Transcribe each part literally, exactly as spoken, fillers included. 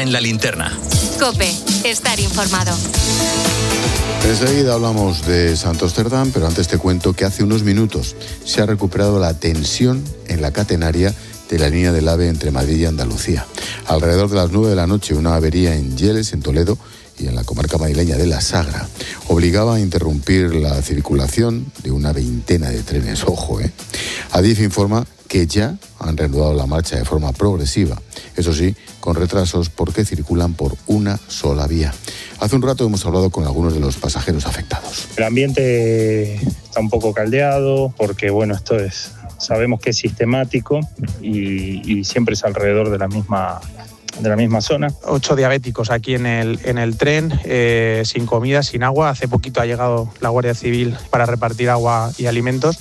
en la linterna. COPE, estar informado. Enseguida hablamos de Santos Cerdán, pero antes te cuento que hace unos minutos se ha recuperado la tensión en la catenaria de la línea del AVE entre Madrid y Andalucía. Alrededor de las nueve de la noche, una avería en Lleles, en Toledo, y en la comarca madrileña de La Sagra, obligaba a interrumpir la circulación de una veintena de trenes. Ojo, ¿eh? Adif informa que ya han reanudado la marcha de forma progresiva, eso sí, con retrasos porque circulan por una sola vía. Hace un rato hemos hablado con algunos de los pasajeros afectados. El ambiente está un poco caldeado porque, bueno, esto es, sabemos que es sistemático y, y siempre es alrededor de la misma de la misma zona. Ocho diabéticos aquí en el, en el tren, eh, sin comida, sin agua. Hace poquito ha llegado la Guardia Civil para repartir agua y alimentos.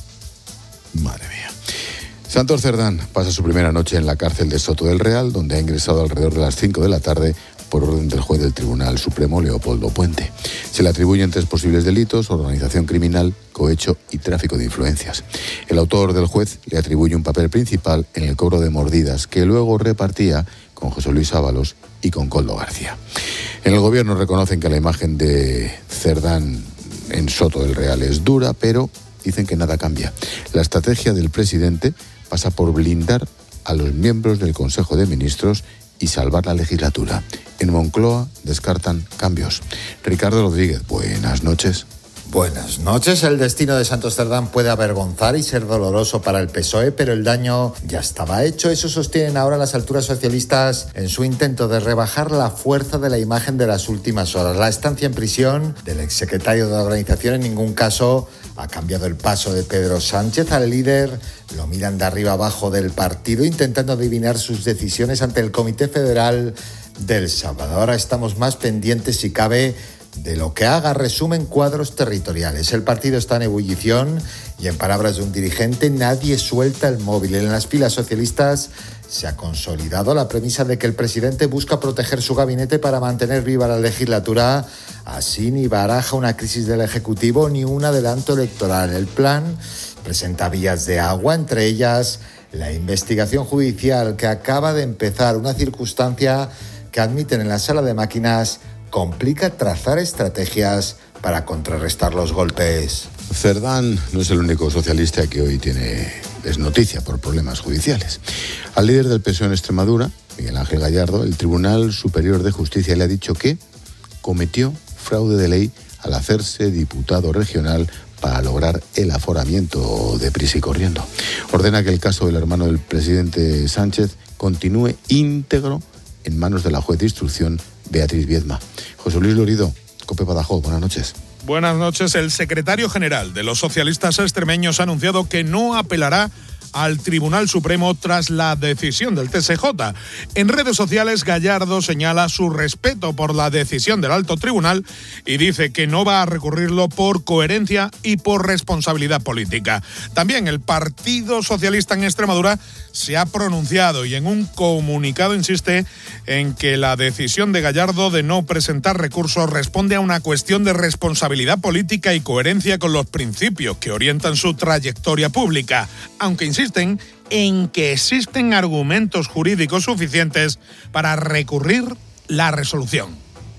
Madre mía. Santos Cerdán pasa su primera noche en la cárcel de Soto del Real, donde ha ingresado alrededor de las cinco de la tarde por orden del juez del Tribunal Supremo, Leopoldo Puente. Se le atribuyen tres posibles delitos: organización criminal, cohecho y tráfico de influencias. El autor del juez le atribuye un papel principal en el cobro de mordidas que luego repartía con José Luis Ábalos y con Koldo García. En el gobierno reconocen que la imagen de Cerdán en Soto del Real es dura, pero dicen que nada cambia. La estrategia del presidente pasa por blindar a los miembros del Consejo de Ministros y salvar la legislatura. En Moncloa descartan cambios. Ricardo Rodríguez, buenas noches. Buenas noches. El destino de Santos Cerdán puede avergonzar y ser doloroso para el P S O E, pero el daño ya estaba hecho. Eso sostienen ahora las alturas socialistas en su intento de rebajar la fuerza de la imagen de las últimas horas. La estancia en prisión del exsecretario de la organización en ningún caso ha cambiado el paso de Pedro Sánchez. Al líder lo miran de arriba abajo del partido, intentando adivinar sus decisiones ante el Comité Federal del sábado. Ahora estamos más pendientes, si cabe, de lo que haga. Resumen cuadros territoriales. El partido está en ebullición y, en palabras de un dirigente, nadie suelta el móvil. En las filas socialistas se ha consolidado la premisa de que el presidente busca proteger su gabinete para mantener viva la legislatura. Así ni baraja una crisis del Ejecutivo ni un adelanto electoral. El plan presenta vías de agua, entre ellas la investigación judicial que acaba de empezar, una circunstancia que admiten en la sala de máquinas complica trazar estrategias para contrarrestar los golpes. Cerdán no es el único socialista que hoy tiene desnoticia por problemas judiciales. Al líder del P S O E en Extremadura, Miguel Ángel Gallardo, el Tribunal Superior de Justicia le ha dicho que cometió fraude de ley al hacerse diputado regional para lograr el aforamiento de prisa y corriendo. Ordena que el caso del hermano del presidente Sánchez continúe íntegro en manos de la juez de instrucción Beatriz Viedma. José Luis Lorido, COPE Badajoz, buenas noches. Buenas noches. El secretario general de los socialistas extremeños ha anunciado que no apelará al Tribunal Supremo tras la decisión del T S J. En redes sociales, Gallardo señala su respeto por la decisión del alto tribunal y dice que no va a recurrirlo por coherencia y por responsabilidad política. También el Partido Socialista en Extremadura se ha pronunciado y en un comunicado insiste en que la decisión de Gallardo de no presentar recursos responde a una cuestión de responsabilidad política y coherencia con los principios que orientan su trayectoria pública, aunque insiste Insisten en que existen argumentos jurídicos suficientes para recurrir la resolución.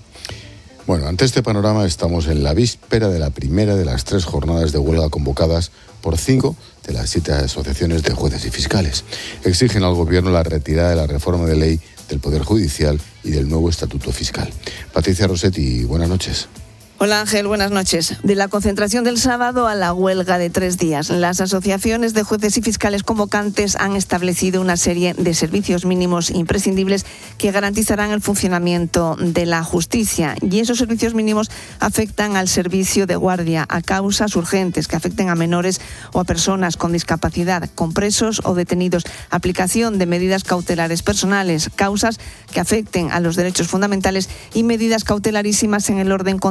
Bueno, ante este panorama estamos en la víspera de la primera de las tres jornadas de huelga convocadas por cinco de las siete asociaciones de jueces y fiscales. Exigen al gobierno la retirada de la reforma de ley del Poder Judicial y del nuevo estatuto fiscal. Patricia Rossetti, buenas noches. Hola Ángel, buenas noches. De la concentración del sábado a la huelga de tres días, las asociaciones de jueces y fiscales convocantes han establecido una serie de servicios mínimos imprescindibles que garantizarán el funcionamiento de la justicia. Y esos servicios mínimos afectan al servicio de guardia, a causas urgentes que afecten a menores o a personas con discapacidad, con presos o detenidos, aplicación de medidas cautelares personales, causas que afecten a los derechos fundamentales y medidas cautelarísimas en el orden contencioso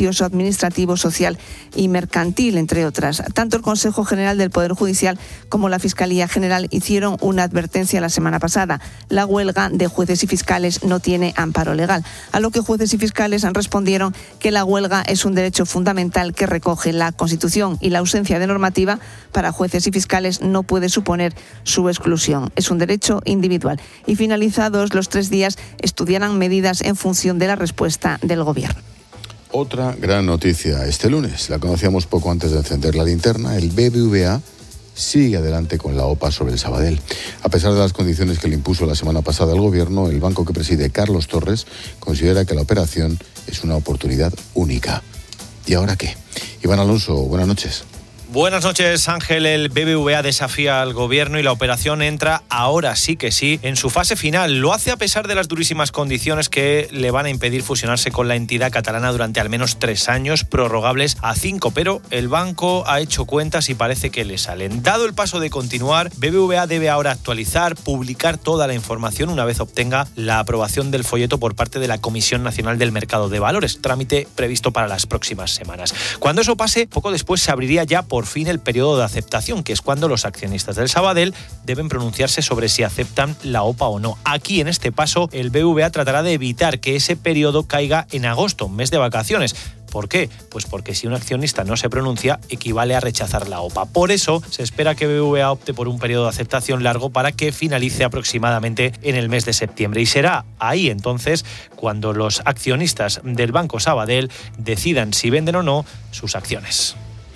contencioso administrativo, social y mercantil, entre otras. Tanto el Consejo General del Poder Judicial como la Fiscalía General hicieron una advertencia la semana pasada. La huelga de jueces y fiscales no tiene amparo legal, a lo que jueces y fiscales respondieron que la huelga es un derecho fundamental que recoge la Constitución y la ausencia de normativa para jueces y fiscales no puede suponer su exclusión. Es un derecho individual. Y finalizados los tres días, estudiarán medidas en función de la respuesta del Gobierno. Otra gran noticia este lunes, la conocíamos poco antes de encender la linterna, el B B V A sigue adelante con la O P A sobre el Sabadell. A pesar de las condiciones que le impuso la semana pasada el Gobierno, el banco que preside Carlos Torres considera que la operación es una oportunidad única. ¿Y ahora qué? Iván Alonso, buenas noches. Buenas noches, Ángel. El B B V A desafía al Gobierno y la operación entra, ahora sí que sí, en su fase final. Lo hace a pesar de las durísimas condiciones que le van a impedir fusionarse con la entidad catalana durante al menos tres años, prorrogables a cinco. Pero el banco ha hecho cuentas y parece que le salen. Dado el paso de continuar, B B V A debe ahora actualizar, publicar toda la información una vez obtenga la aprobación del folleto por parte de la Comisión Nacional del Mercado de Valores, trámite previsto para las próximas semanas. Cuando eso pase, poco después se abriría ya por fin el periodo de aceptación, que es cuando los accionistas del Sabadell deben pronunciarse sobre si aceptan la O P A o no. Aquí, en este paso, el B B V A tratará de evitar que ese periodo caiga en agosto, mes de vacaciones. ¿Por qué? Pues porque si un accionista no se pronuncia, equivale a rechazar la O P A. Por eso, se espera que B B V A opte por un periodo de aceptación largo para que finalice aproximadamente en el mes de septiembre. Y será ahí, entonces, cuando los accionistas del Banco Sabadell decidan si venden o no sus acciones.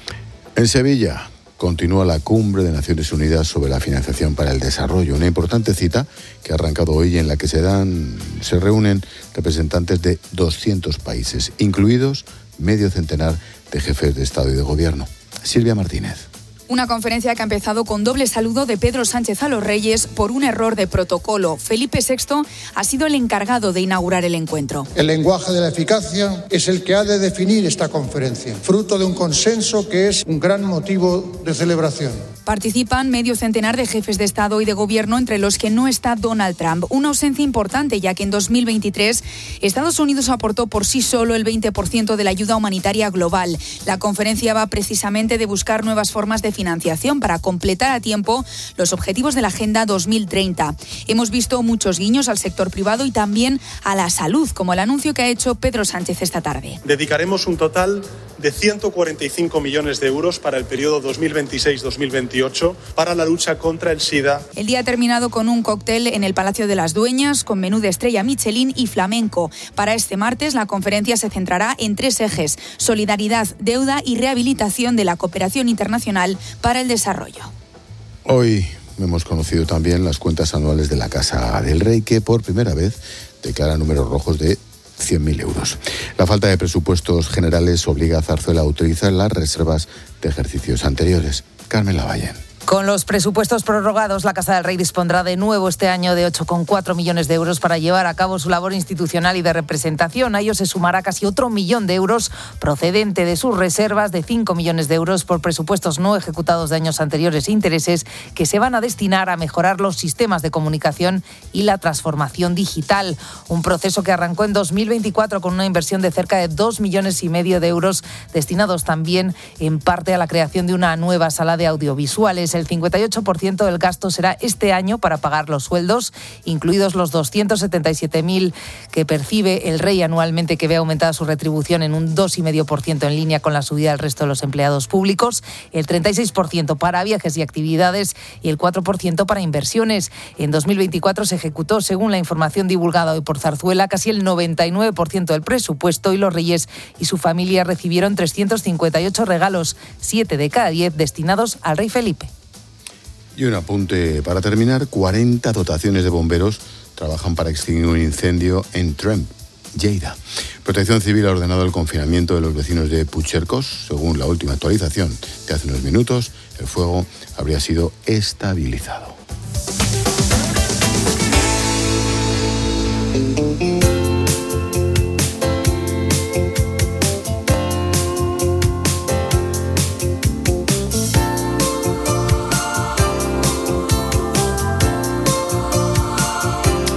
En Sevilla continúa la cumbre de Naciones Unidas sobre la financiación para el desarrollo, una importante cita que ha arrancado hoy en la que se dan, se reúnen representantes de doscientos países, incluidos medio centenar de jefes de Estado y de Gobierno. Silvia Martínez. Una conferencia que ha empezado con doble saludo de Pedro Sánchez a los Reyes por un error de protocolo. Felipe sexto ha sido el encargado de inaugurar el encuentro. El lenguaje de la eficacia es el que ha de definir esta conferencia, fruto de un consenso que es un gran motivo de celebración. Participan medio centenar de jefes de Estado y de Gobierno, entre los que no está Donald Trump. Una ausencia importante, ya que en dos mil veintitrés Estados Unidos aportó por sí solo el veinte por ciento de la ayuda humanitaria global. La conferencia va precisamente de buscar nuevas formas de financiación para completar a tiempo los objetivos de la Agenda dos mil treinta. Hemos visto muchos guiños al sector privado y también a la salud, como el anuncio que ha hecho Pedro Sánchez esta tarde. Dedicaremos un total de ciento cuarenta y cinco millones de euros para el periodo dos mil veintiséis dos mil veintiocho para la lucha contra el SIDA. El día ha terminado con un cóctel en el Palacio de las Dueñas con menú de estrella Michelin y flamenco. Para este martes la conferencia se centrará en tres ejes: solidaridad, deuda y rehabilitación de la cooperación internacional para el desarrollo. Hoy hemos conocido también las cuentas anuales de la Casa del Rey, que por primera vez declara números rojos de cien mil euros. La falta de presupuestos generales obliga a Zarzuela a utilizar las reservas de ejercicios anteriores. Carmen Lavallén. Con los presupuestos prorrogados, la Casa del Rey dispondrá de nuevo este año de ocho coma cuatro millones de euros para llevar a cabo su labor institucional y de representación. A ello se sumará casi otro millón de euros procedente de sus reservas de cinco millones de euros por presupuestos no ejecutados de años anteriores e intereses que se van a destinar a mejorar los sistemas de comunicación y la transformación digital. Un proceso que arrancó en dos mil veinticuatro con una inversión de cerca de dos millones y medio de euros destinados también en parte a la creación de una nueva sala de audiovisuales. El cincuenta y ocho por ciento del gasto será este año para pagar los sueldos, incluidos los doscientos setenta y siete mil que percibe el Rey anualmente, que ve aumentada su retribución en un dos coma cinco por ciento en línea con la subida del resto de los empleados públicos, el treinta y seis por ciento para viajes y actividades y el cuatro por ciento para inversiones. En dos mil veinticuatro se ejecutó, según la información divulgada hoy por Zarzuela, casi el noventa y nueve por ciento del presupuesto y los Reyes y su familia recibieron trescientos cincuenta y ocho regalos, siete de cada diez destinados al Rey Felipe. Y un apunte para terminar: cuarenta dotaciones de bomberos trabajan para extinguir un incendio en Tremp, Lleida. Protección Civil ha ordenado el confinamiento de los vecinos de Puigcercós. Según la última actualización de hace unos minutos, el fuego habría sido estabilizado.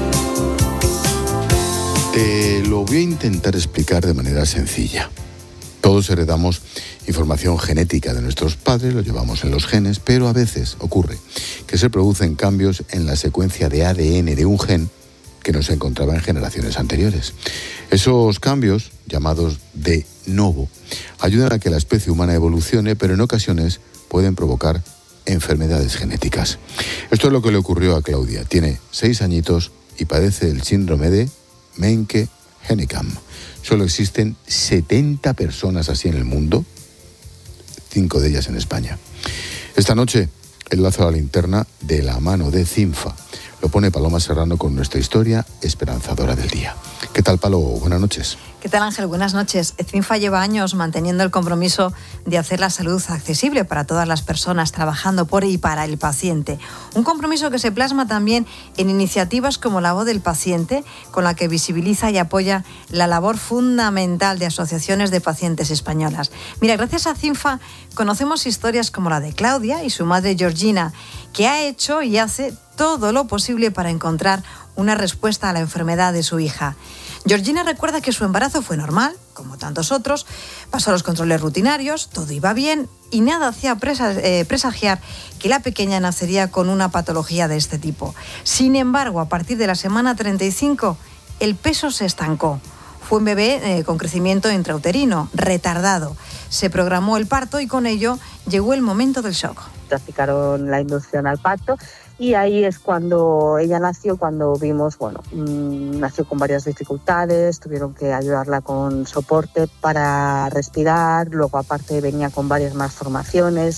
Te lo voy a intentar explicar de manera sencilla. Todos heredamos información genética de nuestros padres, lo llevamos en los genes, pero a veces ocurre que se producen cambios en la secuencia de A D N de un gen que no se encontraba en generaciones anteriores. Esos cambios, llamados de novo, ayudan a que la especie humana evolucione, pero en ocasiones pueden provocar enfermedades genéticas. Esto es lo que le ocurrió a Claudia. Tiene seis añitos y padece el síndrome de Menke-Hennekamp. Solo existen setenta personas así en el mundo, cinco de ellas en España. Esta noche, el lazo a la linterna de la mano de Cinfa. Lo pone Paloma Serrano con nuestra historia esperanzadora del día. ¿Qué tal, Palo? Buenas noches. ¿Qué tal, Ángel? Buenas noches. Cinfa lleva años manteniendo el compromiso de hacer la salud accesible para todas las personas, trabajando por y para el paciente. Un compromiso que se plasma también en iniciativas como La Voz del Paciente, con la que visibiliza y apoya la labor fundamental de asociaciones de pacientes españolas. Mira, gracias a Cinfa conocemos historias como la de Claudia y su madre Georgina, que ha hecho y hace todo lo posible para encontrar una respuesta a la enfermedad de su hija. Georgina recuerda que su embarazo fue normal, como tantos otros, pasó los controles rutinarios, todo iba bien y nada hacía presa, eh, presagiar que la pequeña nacería con una patología de este tipo. Sin embargo, a partir de la semana treinta y cinco, el peso se estancó. Fue un bebé eh, con crecimiento intrauterino, retardado. Se programó el parto y con ello llegó el momento del shock. Practicaron la inducción al parto y ahí es cuando ella nació, cuando vimos, bueno, mmm, nació con varias dificultades, tuvieron que ayudarla con soporte para respirar, luego aparte venía con varias malformaciones.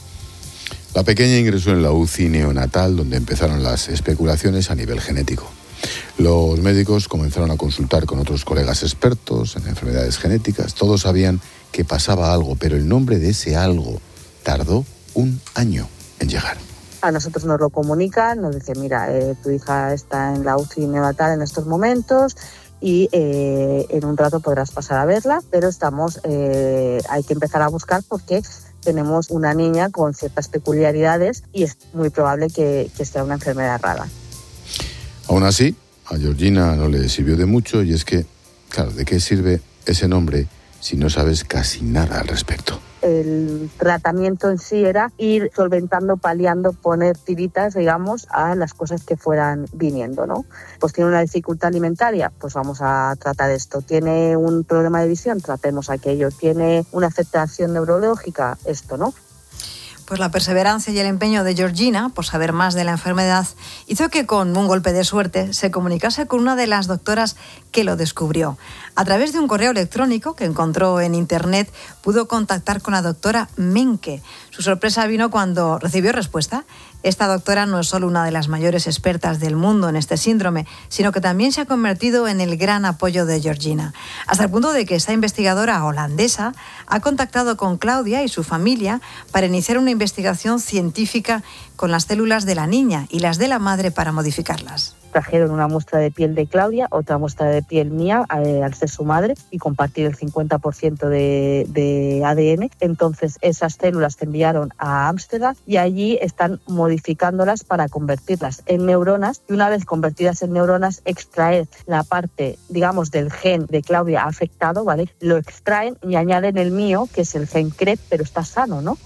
La pequeña ingresó en la U C I neonatal, donde empezaron las especulaciones a nivel genético. Los médicos comenzaron a consultar con otros colegas expertos en enfermedades genéticas. Todos sabían que pasaba algo, pero el nombre de ese algo tardó un año en llegar. A nosotros nos lo comunican, nos dicen, mira, eh, tu hija está en la U C I neonatal en estos momentos y eh, en un rato podrás pasar a verla, pero estamos, eh, hay que empezar a buscar porque tenemos una niña con ciertas peculiaridades y es muy probable que, que sea una enfermedad rara. Aún así, a Georgina no le sirvió de mucho y es que, claro, ¿de qué sirve ese nombre si no sabes casi nada al respecto? El tratamiento en sí era ir solventando, paliando, poner tiritas, digamos, a las cosas que fueran viniendo, ¿no? Pues tiene una dificultad alimentaria, pues vamos a tratar esto. Tiene un problema de visión, tratemos aquello. Tiene una afectación neurológica, esto, ¿no? Pues la perseverancia y el empeño de Georgina por saber más de la enfermedad hizo que con un golpe de suerte se comunicase con una de las doctoras que lo descubrió. A través de un correo electrónico que encontró en internet pudo contactar con la doctora Menke. Su sorpresa vino cuando recibió respuesta. Esta doctora no es solo una de las mayores expertas del mundo en este síndrome, sino que también se ha convertido en el gran apoyo de Georgina, hasta el punto de que esta investigadora holandesa ha contactado con Claudia y su familia para iniciar una investigación científica con las células de la niña y las de la madre para modificarlas. Trajeron una muestra de piel de Claudia, otra muestra de piel mía, eh, al ser su madre, y compartir el cincuenta por ciento de, de A D N. Entonces, esas células se enviaron a Ámsterdam y allí están modificándolas para convertirlas en neuronas. Y una vez convertidas en neuronas, extraer la parte, digamos, del gen de Claudia afectado, ¿vale? Lo extraen y añaden el mío, que es el gen C R E P, pero está sano, ¿no?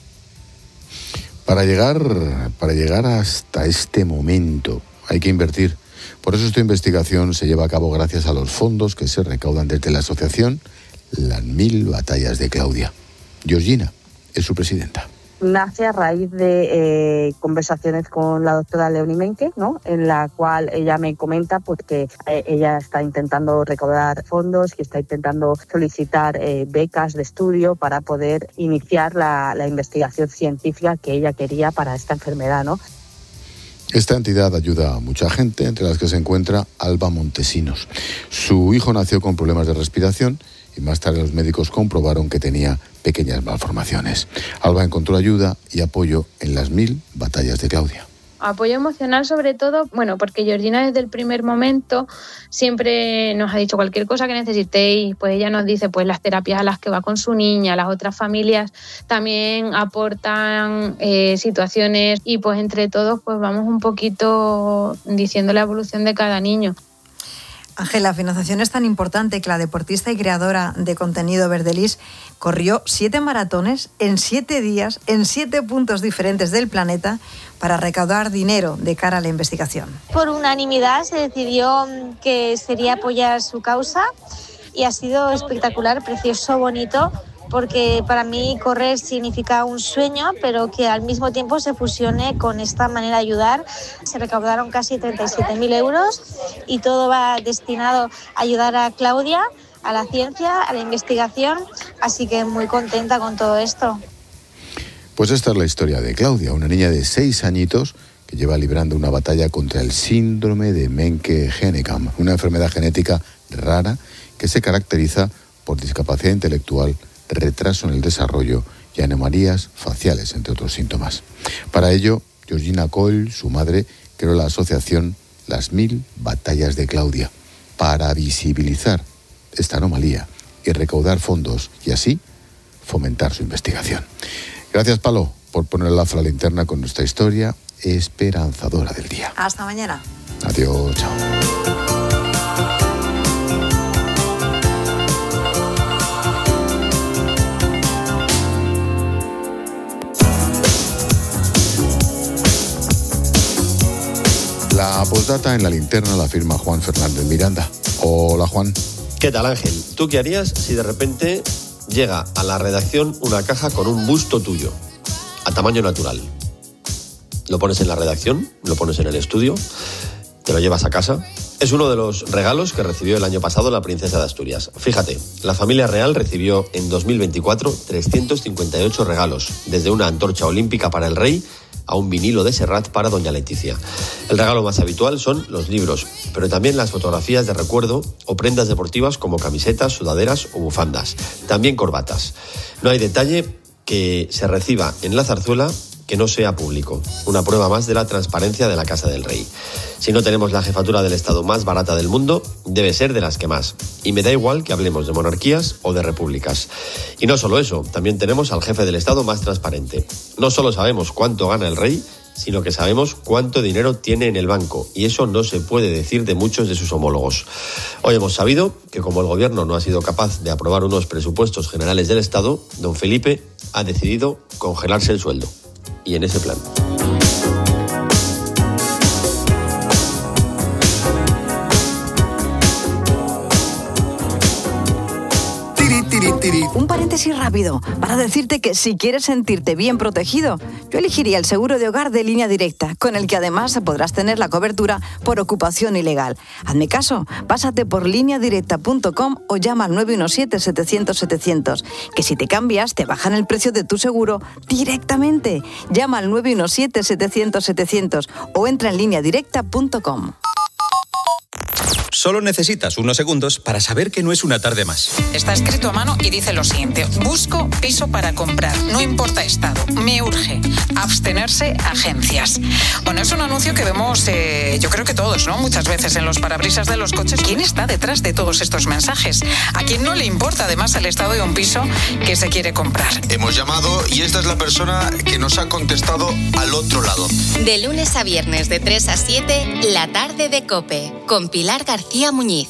Para llegar, para llegar hasta este momento hay que invertir. Por eso esta investigación se lleva a cabo gracias a los fondos que se recaudan desde la asociación Las Mil Batallas de Claudia. Georgina es su presidenta. Nace a raíz de eh, conversaciones con la doctora Leonie Menke, ¿no? En la cual ella me comenta pues, que eh, ella está intentando recaudar fondos, que está intentando solicitar eh, becas de estudio para poder iniciar la, la investigación científica que ella quería para esta enfermedad, ¿no? Esta entidad ayuda a mucha gente, entre las que se encuentra Alba Montesinos. Su hijo nació con problemas de respiración y más tarde los médicos comprobaron que tenía pequeñas malformaciones. Alba encontró ayuda y apoyo en Las Mil Batallas de Claudia. Apoyo emocional sobre todo, bueno, porque Georgina desde el primer momento siempre nos ha dicho cualquier cosa que necesitéis, pues ella nos dice pues las terapias a las que va con su niña, las otras familias también aportan eh, situaciones y pues entre todos pues vamos un poquito diciendo la evolución de cada niño. Ángel, la financiación es tan importante que la deportista y creadora de contenido Verdelis corrió siete maratones en siete días en siete puntos diferentes del planeta para recaudar dinero de cara a la investigación. Por unanimidad se decidió que sería apoyar su causa y ha sido espectacular, precioso, bonito, porque para mí correr significa un sueño, pero que al mismo tiempo se fusione con esta manera de ayudar. Se recaudaron casi treinta y siete mil euros y todo va destinado a ayudar a Claudia, a la ciencia, a la investigación, así que muy contenta con todo esto. Pues esta es la historia de Claudia, una niña de seis añitos que lleva librando una batalla contra el síndrome de Menke-Hennekam, una enfermedad genética rara que se caracteriza por discapacidad intelectual, retraso en el desarrollo y anomalías faciales, entre otros síntomas. Para ello, Georgina Coll, su madre, creó la asociación Las Mil Batallas de Claudia para visibilizar esta anomalía y recaudar fondos y así fomentar su investigación. Gracias, Palo, por poner el lazo a la linterna con nuestra historia esperanzadora del día. Hasta mañana. Adiós, chao. La postdata en la linterna la firma Juan Fernández Miranda. Hola, Juan. ¿Qué tal, Ángel? ¿Tú qué harías si de repente llega a la redacción una caja con un busto tuyo, a tamaño natural? Lo pones en la redacción, lo pones en el estudio, te lo llevas a casa. Es uno de los regalos que recibió el año pasado la princesa de Asturias. Fíjate, la familia real recibió en dos mil veinticuatro trescientos cincuenta y ocho regalos, desde una antorcha olímpica para el rey a un vinilo de Serrat para doña Leticia. El regalo más habitual son los libros, pero también las fotografías de recuerdo o prendas deportivas como camisetas, sudaderas o bufandas. También corbatas. No hay detalle que se reciba en la zarzuela que no sea público. Una prueba más de la transparencia de la Casa del Rey. Si no tenemos la jefatura del Estado más barata del mundo, debe ser de las que más. Y me da igual que hablemos de monarquías o de repúblicas. Y no solo eso, también tenemos al jefe del Estado más transparente. No solo sabemos cuánto gana el rey, sino que sabemos cuánto dinero tiene en el banco. Y eso no se puede decir de muchos de sus homólogos. Hoy hemos sabido que como el gobierno no ha sido capaz de aprobar unos presupuestos generales del Estado, don Felipe ha decidido congelarse el sueldo. Y en ese plan. Un paréntesis rápido para decirte que si quieres sentirte bien protegido, yo elegiría el seguro de hogar de Línea Directa, con el que además podrás tener la cobertura por ocupación ilegal. Hazme caso, pásate por línea directa punto com o llama al nueve uno siete, setecientos, setecientos, que si te cambias te bajan el precio de tu seguro directamente. Llama al nueve uno siete, setecientos, setecientos o entra en línea directa punto com. Solo necesitas unos segundos para saber que no es una tarde más. Está escrito a mano y dice lo siguiente: busco piso para comprar, no importa estado, me urge. Abstenerse agencias. Bueno, es un anuncio que vemos, eh, yo creo que todos, ¿no? Muchas veces en los parabrisas de los coches. ¿Quién está detrás de todos estos mensajes? ¿A quién no le importa además el estado de un piso que se quiere comprar? Hemos llamado y esta es la persona que nos ha contestado al otro lado. De lunes a viernes de tres a siete, La Tarde de COPE, con Pilar García Muñiz.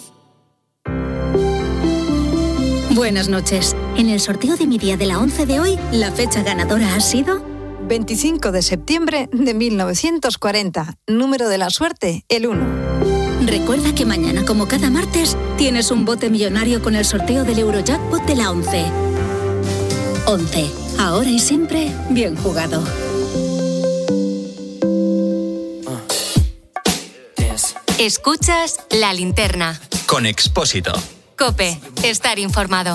Buenas noches. En el sorteo de mi día de la once de hoy, la fecha ganadora ha sido veinticinco de septiembre de mil novecientos cuarenta. Número de la suerte, el uno. Recuerda que mañana, como cada martes, tienes un bote millonario con el sorteo del Eurojackpot de la once. once. Ahora y siempre, bien jugado. Escuchas La Linterna. Con Expósito. COPE. Estar informado.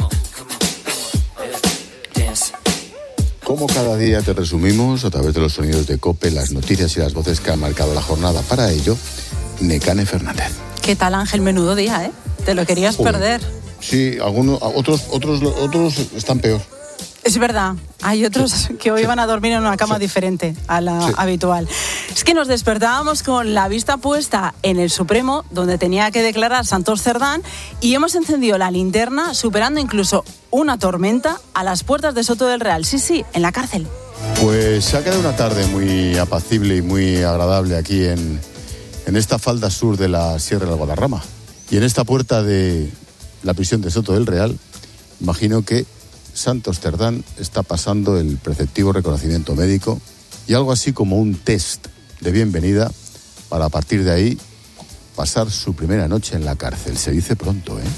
Como cada día te resumimos a través de los sonidos de COPE las noticias y las voces que han marcado la jornada. Para ello, Nekane Fernández. ¿Qué tal, Ángel? Menudo día, ¿eh? Te lo querías Joder. perder. Sí, algunos, otros, otros, otros están peor. Es verdad, hay otros que hoy van a dormir en una cama sí. diferente a la sí. habitual. Es que nos despertábamos con la vista puesta en el Supremo, donde tenía que declarar Santos Cerdán, y hemos encendido la linterna, superando incluso una tormenta a las puertas de Soto del Real. Sí, sí, en la cárcel. Pues se ha quedado una tarde muy apacible y muy agradable aquí en, en esta falda sur de la Sierra del Guadarrama. Y en esta puerta de la prisión de Soto del Real, imagino que Santos Cerdán está pasando el preceptivo reconocimiento médico y algo así como un test de bienvenida para a partir de ahí pasar su primera noche en la cárcel. Se dice pronto, ¿eh?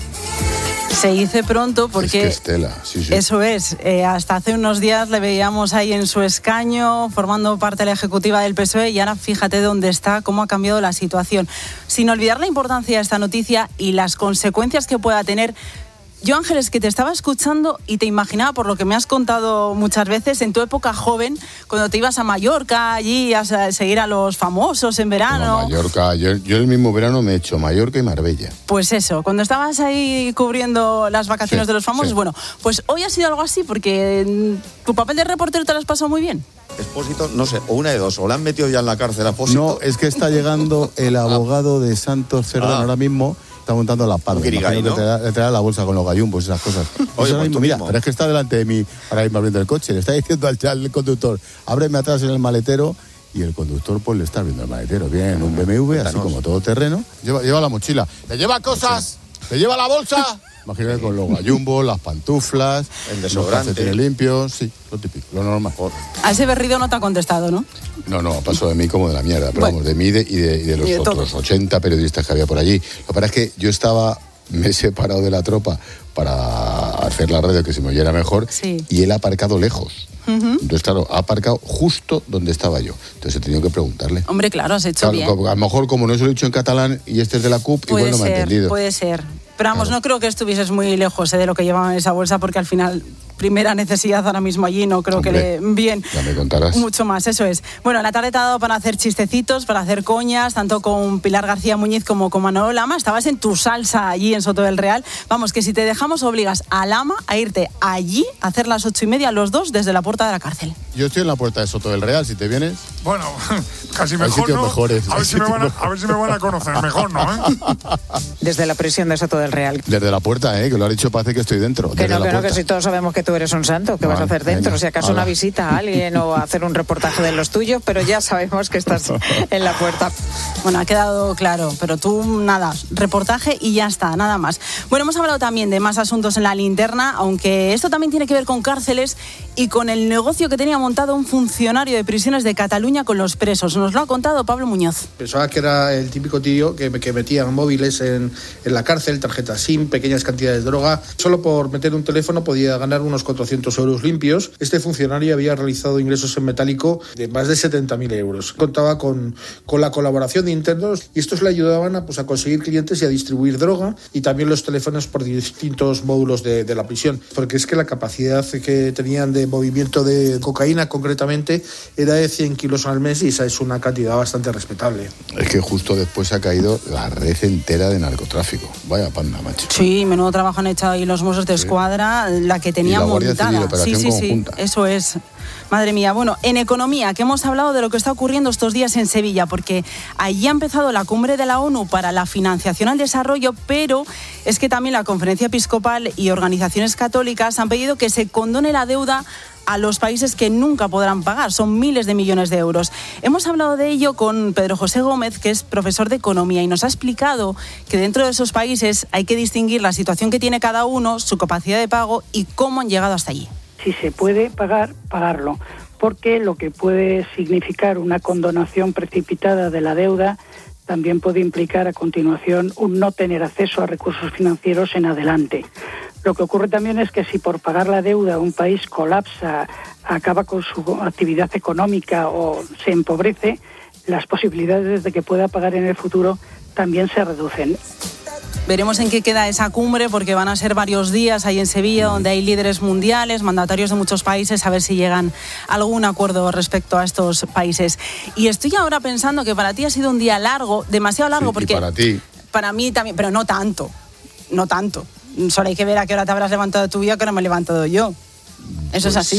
Se dice pronto porque... Es que Estela, sí, sí. Eso es. Eh, hasta hace unos días le veíamos ahí en su escaño, formando parte de la ejecutiva del P S O E, y ahora fíjate dónde está, cómo ha cambiado la situación. Sin olvidar la importancia de esta noticia y las consecuencias que pueda tener. Yo, Ángeles, que te estaba escuchando y te imaginaba, por lo que me has contado muchas veces, en tu época joven, cuando te ibas a Mallorca, allí a seguir a los famosos en verano. No, Mallorca, yo, yo el mismo verano me he hecho Mallorca y Marbella. Pues eso, cuando estabas ahí cubriendo las vacaciones Sí, de los famosos, sí. bueno, pues hoy ha sido algo así, porque tu papel de reportero te lo has pasado muy bien. Expósito, no sé, o una de dos, o la han metido ya en la cárcel a Expósito. No, es que está llegando el abogado de Santos Cerdán Ah. ahora mismo. Está montando la parda. Kirigay, Imagino ¿no? que te da- le traerá la bolsa con los gallumbos y esas cosas. Oye, Pues ahora pues mismo, tú mira, mismo. pero es que está delante de mí, ahora mismo abriendo el coche. Le está diciendo al, al conductor, ábreme atrás en el maletero. Y el conductor pues le está abriendo el maletero. Viene en un B M W, así como todo terreno. Lleva, lleva la mochila. ¿Le lleva cosas? ¿Le lleva la bolsa? Imagínate con los gallumbos, las pantuflas, El los desodorante. calcetines limpios. Sí, lo típico, lo normal. A ese berrido no te ha contestado, ¿no? No, no, pasó de mí como de la mierda, pero Bueno. vamos, de mí y de, y de, y de los Y de otros todo. ochenta periodistas que había por allí. Lo que pasa es que yo estaba, me he separado de la tropa para hacer la radio que se me oyera mejor, Sí. y él ha aparcado lejos. Ujú. Entonces, claro, ha aparcado justo donde estaba yo. Entonces he tenido que preguntarle. Hombre, claro, has hecho Claro, bien. como- a lo mejor como no se lo he dicho en catalán y este es de la C U P, Puede igual no me ha ser, entendido. puede ser. Pero vamos, no creo que estuvieses muy lejos eh, de lo que llevaba en esa bolsa, porque al final, primera necesidad ahora mismo allí, no creo Hombre, que le... Bien. Ya me contarás. Mucho más, eso es. Bueno, la tarde te ha dado para hacer chistecitos, para hacer coñas, tanto con Pilar García Muñiz como con Manolo Lama. Estabas en tu salsa allí en Soto del Real. Vamos, que si te dejamos, obligas a Lama a irte allí a hacer las ocho y media los dos desde la puerta de la cárcel. Yo estoy en la puerta de Soto del Real, si te vienes. Bueno, casi Hay mejor sitios no. mejores, a, hay ver si me sitios van a, a ver si me van a conocer. Mejor no, ¿eh? Desde la prisión de Soto del Real. Desde la puerta, ¿eh? Que lo ha dicho, parece que estoy dentro. Que desde no, la que no, que puerta. si todos sabemos que tú eres un santo, ¿qué vas a Vale, hacer dentro? venga, Si acaso hala. una visita a alguien o hacer un reportaje de los tuyos, pero ya sabemos que estás en la puerta. Bueno, ha quedado claro, pero tú nada, reportaje y ya está, nada más. Bueno, hemos hablado también de más asuntos en la linterna, aunque esto también tiene que ver con cárceles y con el negocio que tenía montado un funcionario de prisiones de Cataluña con los presos. Nos lo ha contado Pablo Muñoz. Pensaba que era el típico tío que, que metían móviles en, en la cárcel, tarjetas SIM, pequeñas cantidades de droga. Solo por meter un teléfono podía ganar unos cuatrocientos euros limpios. Este funcionario había realizado ingresos en metálico de más de setenta mil euros. Contaba con, con la colaboración de internos y estos le ayudaban a, pues, a conseguir clientes y a distribuir droga y también los teléfonos por distintos módulos de, de la prisión. Porque es que la capacidad que tenían de movimiento de cocaína concretamente era de cien kilos al mes y esa es una cantidad bastante respetable. Es que justo después ha caído la red entera de narcotráfico. Vaya panda, macho. Sí, menudo trabajo han hecho ahí los Mossos de Escuadra, la que tenía Y la Guardia montada. Civil, operación sí, sí, conjunta. sí, eso es. Madre mía, bueno, en economía, que hemos hablado de lo que está ocurriendo estos días en Sevilla, porque allí ha empezado la cumbre de la ONU para la financiación al desarrollo, pero es que también la Conferencia Episcopal y organizaciones católicas han pedido que se condone la deuda a los países que nunca podrán pagar. Son miles de millones de euros. Hemos hablado de ello con Pedro José Gómez, que es profesor de economía, y nos ha explicado que dentro de esos países hay que distinguir la situación que tiene cada uno, su capacidad de pago y cómo han llegado hasta allí. Si se puede pagar, pagarlo, porque lo que puede significar una condonación precipitada de la deuda también puede implicar a continuación un no tener acceso a recursos financieros en adelante. Lo que ocurre también es que si por pagar la deuda un país colapsa, acaba con su actividad económica o se empobrece, las posibilidades de que pueda pagar en el futuro también se reducen. Veremos en qué queda esa cumbre, porque van a ser varios días ahí en Sevilla, donde hay líderes mundiales, mandatarios de muchos países, a ver si llegan a algún acuerdo respecto a estos países. Y estoy ahora pensando que para ti ha sido un día largo, demasiado largo, Sí, porque y para ti. para mí también, pero no tanto, no tanto. Solo hay que ver a qué hora te habrás levantado tú y a qué hora me he levantado yo. Eso Pues es así. sí.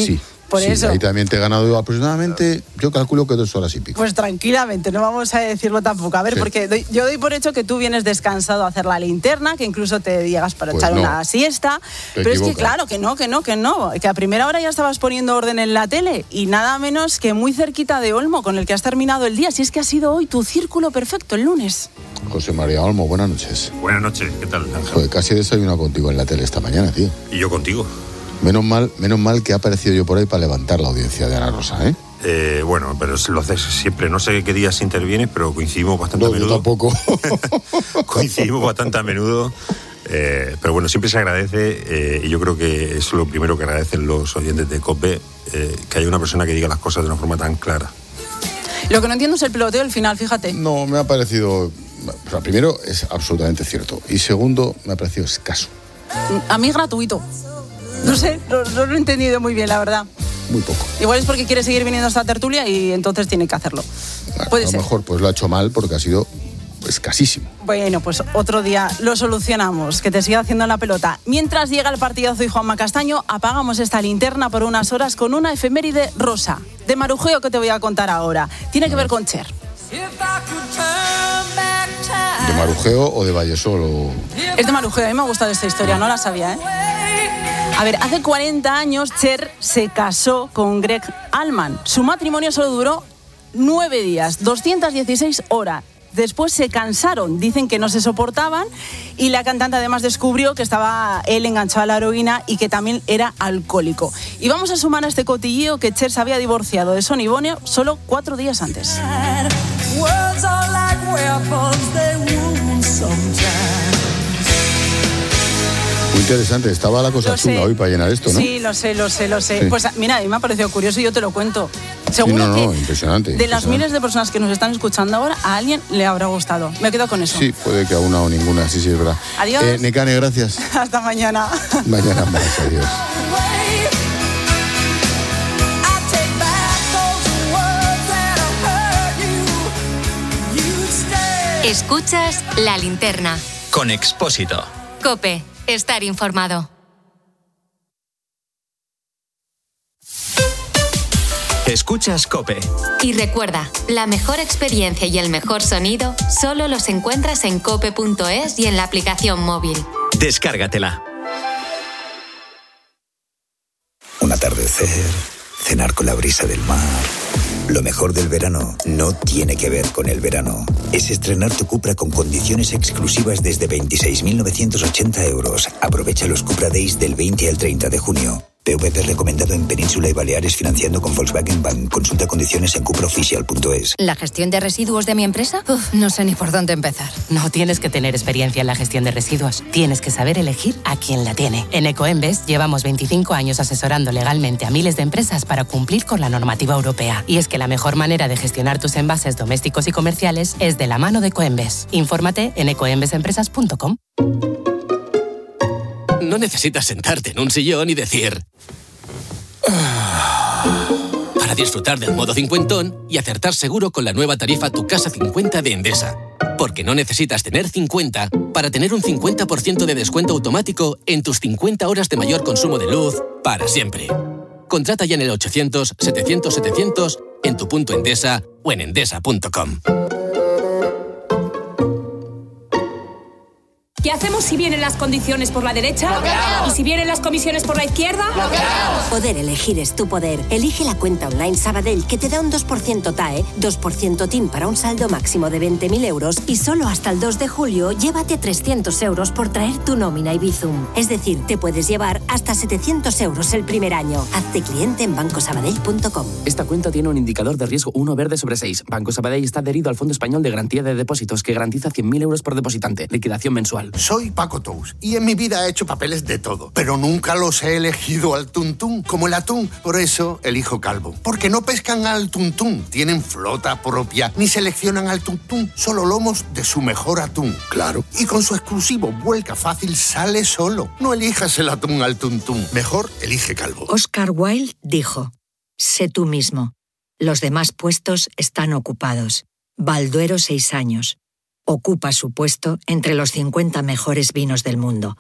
Por sí, eso. Ahí también te he ganado aproximadamente, yo calculo que dos horas y pico. Pues tranquilamente, no vamos a decirlo tampoco. A ver, Sí. porque doy- yo doy por hecho que tú vienes descansado a hacer la linterna, que incluso te llegas para Pues echar no. una siesta. Te Pero es que equivocas. claro, que no, que no, que no. Que a primera hora ya estabas poniendo orden en la tele y nada menos que muy cerquita de Olmo, con el que has terminado el día. Si es que ha sido hoy tu círculo perfecto, el lunes. José María Olmo, buenas noches. Buenas noches, ¿qué tal, Ángel? Joder, casi he desayunado contigo en la tele esta mañana, tío. Y yo contigo. Menos mal, menos mal que ha aparecido yo por ahí para levantar la audiencia de Ana Rosa, ¿eh? Eh, bueno, pero lo haces siempre. No sé qué días intervienes, pero coincidimos bastante No, a yo menudo. tampoco. Coincidimos bastante a menudo. Eh, pero bueno, siempre se agradece, eh, y yo creo que eso es lo primero que agradecen los oyentes de COPE, eh, que haya una persona que diga las cosas de una forma tan clara. Lo que no entiendo es el peloteo del final, fíjate. No, me ha parecido... O sea, primero, es absolutamente cierto. Y segundo, me ha parecido escaso. A mí gratuito. No sé, no, no lo he entendido muy bien, la verdad. Muy poco. Igual es porque quiere seguir viniendo a esta tertulia y entonces tiene que hacerlo. Puede a lo ser. mejor pues lo ha hecho mal porque ha sido escasísimo. Bueno, pues otro día lo solucionamos, que te siga haciendo la pelota. Mientras llega el partidazo y Juanma Castaño, apagamos esta linterna por unas horas con una efeméride rosa. De marujeo que te voy a contar ahora. Tiene que ver con Cher. ¿De Marujeo o de Vallesol? O... Es de marujeo, a mí me ha gustado esta historia, no la sabía, ¿eh? A ver, hace cuarenta años Cher se casó con Greg Allman. Su matrimonio solo duró nueve días, doscientas dieciséis horas. Después se cansaron, dicen que no se soportaban y la cantante además descubrió que estaba él enganchado a la heroína y que también era alcohólico. Y vamos a sumar a este cotilleo que Cher se había divorciado de Sonny Bono solo cuatro días antes. Muy interesante, estaba la cosa Lo sé. chunga hoy para llenar esto, ¿no? Sí, lo sé, lo sé, lo sé. Sí. Pues mira, a mí me ha parecido curioso y yo te lo cuento. Sí, Seguro no, no, que impresionante. de las impresionante. miles de personas que nos están escuchando ahora, a alguien le habrá gustado. Me quedo con eso. Sí, puede que a una o ninguna, sí, sí, es verdad. Adiós. Eh, Necane, gracias. Hasta mañana. Mañana más, adiós. Escuchas La Linterna. Con Expósito. COPE. Estar informado. Escuchas COPE. Y recuerda, la mejor experiencia y el mejor sonido solo los encuentras en cope punto es y en la aplicación móvil. Descárgatela. Un atardecer, cenar con la brisa del mar. Lo mejor del verano no tiene que ver con el verano. Es estrenar tu Cupra con condiciones exclusivas desde veintiséis mil novecientos ochenta euros. Aprovecha los Cupra Days del veinte al treinta de junio. P V P recomendado en Península y Baleares financiando con Volkswagen Bank. Consulta condiciones en cupra oficial punto es. ¿La gestión de residuos de mi empresa? Uf, no sé ni por dónde empezar. No tienes que tener experiencia en la gestión de residuos. Tienes que saber elegir a quien la tiene. En Ecoembes llevamos veinticinco años asesorando legalmente a miles de empresas para cumplir con la normativa europea. Y es que la mejor manera de gestionar tus envases domésticos y comerciales es de la mano de Ecoembes. Infórmate en ecoembes empresas punto com. No necesitas sentarte en un sillón y decir... "Ah", para disfrutar del modo cincuentón y acertar seguro con la nueva tarifa Tu Casa cincuenta de Endesa. Porque no necesitas tener cincuenta para tener un cincuenta por ciento de descuento automático en tus cincuenta horas de mayor consumo de luz para siempre. Contrata ya en el ochocientos setecientos setecientos, en tu punto Endesa o en endesa punto com. ¿Qué hacemos si vienen las condiciones por la derecha? ¿Y si vienen las comisiones por la izquierda? Poder elegir es tu poder. Elige la cuenta online Sabadell que te da un dos por ciento T A E, dos por ciento T I N para un saldo máximo de veinte mil euros y solo hasta el dos de julio llévate trescientos euros por traer tu nómina y Bizum. Es decir, te puedes llevar hasta setecientos euros el primer año. Hazte cliente en banco sabadell punto com. Esta cuenta tiene un indicador de riesgo uno verde sobre seis. Banco Sabadell está adherido al Fondo Español de Garantía de Depósitos que garantiza cien mil euros por depositante. Liquidación mensual. Soy Paco Tous y en mi vida he hecho papeles de todo, pero nunca los he elegido al tuntún, como el atún. Por eso elijo Calvo, porque no pescan al tuntún, tienen flota propia, ni seleccionan al tuntún, solo lomos de su mejor atún, claro. Y con su exclusivo vuelca fácil sale solo. No elijas el atún al tuntún, mejor elige Calvo. Oscar Wilde dijo: sé tú mismo. Los demás puestos están ocupados. Balduero seis años. Ocupa su puesto entre los cincuenta mejores vinos del mundo.